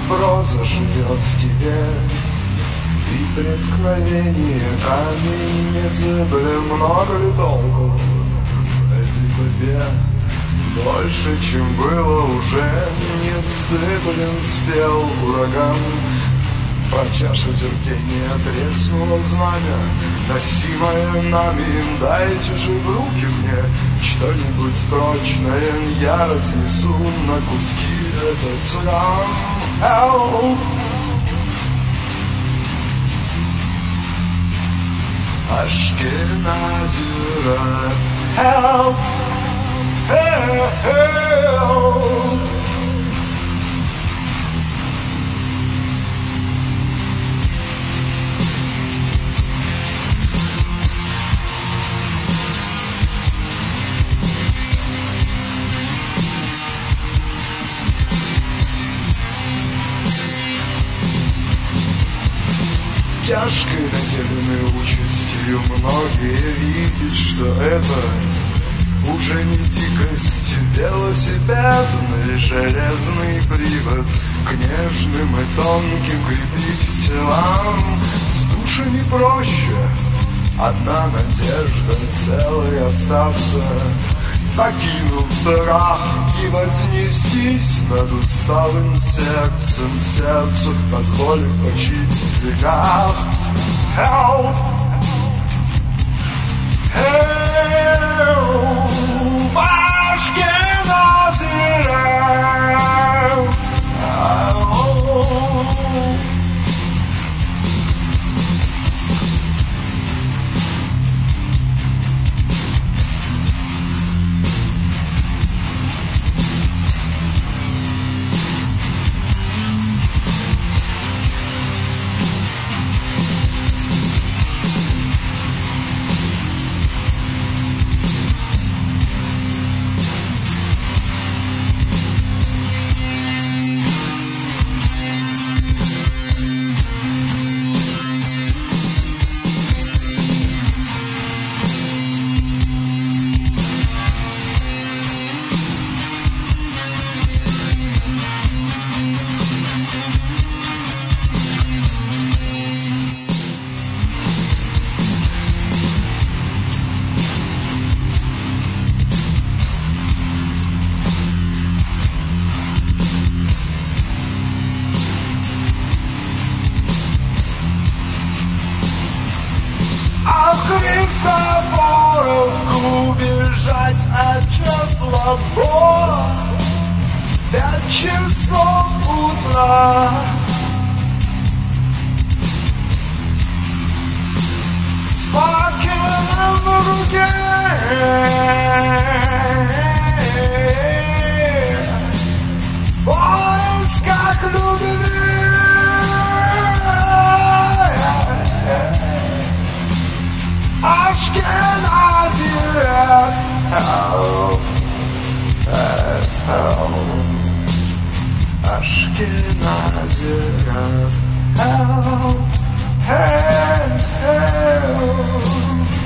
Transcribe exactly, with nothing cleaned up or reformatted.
проза живет в тебе, и преткновение камень не зыблем. Много ли толку в этой борьбе? Больше, чем было уже, не вздыблен спел ураган. По чаше терпения треснуло знамя, носимое нами. Дайте же в руки мне что-нибудь прочное, я разнесу на куски этот цыган. Help! Ашкенази рэп. Help! Help! Тяжкой наделенной участью многие видят, что это уже не дикость, велосипедный железный привод к нежным и тонким крепить телам. С душами проще, одна надежда целой остаться, покинув страх и вознестись над усталым сердцем, сердцу позволив почить в веках. Help! Help! Ашкенази рэп. Христофоровку бежать от числа Бога. Пять часов утра. С факелом в руке. В поисках любви. Ашкенази рэп. Help, help. Ашкенази рэп. Help, help, help.